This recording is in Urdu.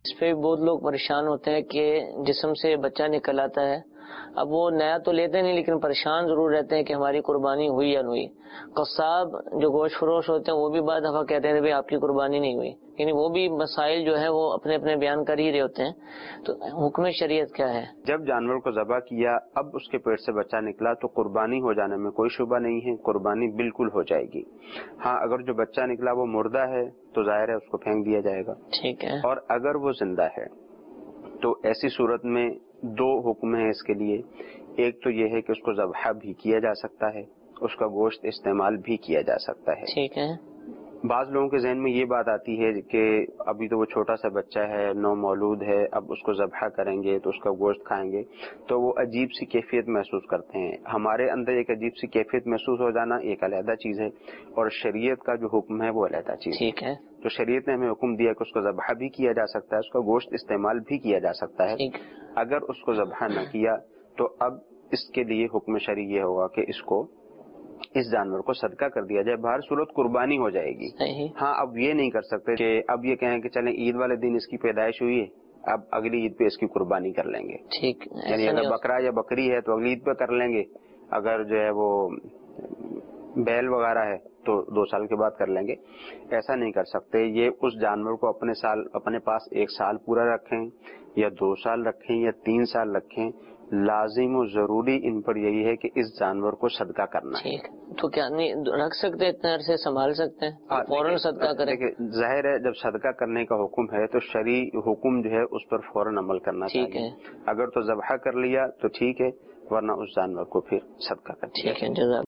اس پہ بہت لوگ پریشان ہوتے ہیں کہ جسم سے بچہ نکل آتا ہے، اب وہ نیا تو لیتے نہیں لیکن پریشان ضرور رہتے ہیں کہ ہماری قربانی ہوئی یا نہیں ہوئی۔ قصاب جو گوشت فروش ہوتے ہیں وہ بھی بعد دفعہ کہتے ہیں کہ آپ کی قربانی نہیں ہوئی، یعنی وہ بھی مسائل جو ہے وہ اپنے اپنے بیان کر ہی رہے ہوتے ہیں۔ تو حکم شریعت کیا ہے؟ جب جانور کو ذبح کیا، اب اس کے پیٹ سے بچہ نکلا تو قربانی ہو جانے میں کوئی شبہ نہیں ہے، قربانی بالکل ہو جائے گی۔ ہاں، اگر جو بچہ نکلا وہ مردہ ہے تو ظاہر ہے اس کو پھینک دیا جائے گا، ٹھیک ہے۔ اور اگر وہ زندہ ہے تو ایسی صورت میں دو حکم ہیں اس کے لیے۔ ایک تو یہ ہے کہ اس کو ذبح بھی کیا جا سکتا ہے، اس کا گوشت استعمال بھی کیا جا سکتا ہے۔ ٹھیک ہے۔ بعض لوگوں کے ذہن میں یہ بات آتی ہے کہ ابھی تو وہ چھوٹا سا بچہ ہے، نو مولود ہے، اب اس کو ذبح کریں گے تو اس کا گوشت کھائیں گے تو وہ عجیب سی کیفیت محسوس کرتے ہیں۔ ہمارے اندر ایک عجیب سی کیفیت محسوس ہو جانا ایک علیحدہ چیز ہے، اور شریعت کا جو حکم ہے وہ علیحدہ چیز ہے۔ ٹھیک ہے۔ تو شریعت نے ہمیں حکم دیا کہ اس کو ذبح بھی کیا جا سکتا ہے، اس کا گوشت استعمال بھی کیا جا سکتا ہے۔ اگر اس کو ذبح نہ کیا تو اب اس کے لیے حکم شرعی یہ ہوگا کہ اس جانور کو صدقہ کر دیا جائے، بہر صورت قربانی ہو جائے گی۔ ہاں، اب یہ نہیں کر سکتے کہ اب یہ کہیں کہ چلیں عید والے دن اس کی پیدائش ہوئی ہے، اب اگلی عید پہ اس کی قربانی کر لیں گے۔ ٹھیک، یعنی اگر بکرا یا بکری ہے تو اگلی عید پہ کر لیں گے، اگر جو ہے وہ بیل وغیرہ ہے تو 2 سال کے بعد کر لیں گے۔ ایسا نہیں کر سکتے۔ یہ اس جانور کو اپنے پاس 1 سال پورا رکھیں یا 2 سال رکھیں یا 3 سال رکھیں، لازم و ضروری ان پر یہی ہے کہ اس جانور کو صدقہ کرنا ہے۔ ٹھیک، تو کیا نہیں رکھ سکتے، اتنے عرصے سنبھال سکتے ہیں؟ فوراً صدقہ کریں؟ دیکھیں، ظاہر ہے جب صدقہ کرنے کا حکم ہے تو شرعی حکم جو ہے اس پر فوراً عمل کرنا چاہیے۔ اگر تو ذبح کر لیا تو ٹھیک ہے، ورنہ اس جانور کو پھر صدقہ کر دیا۔ ٹھیک ہے، جزاک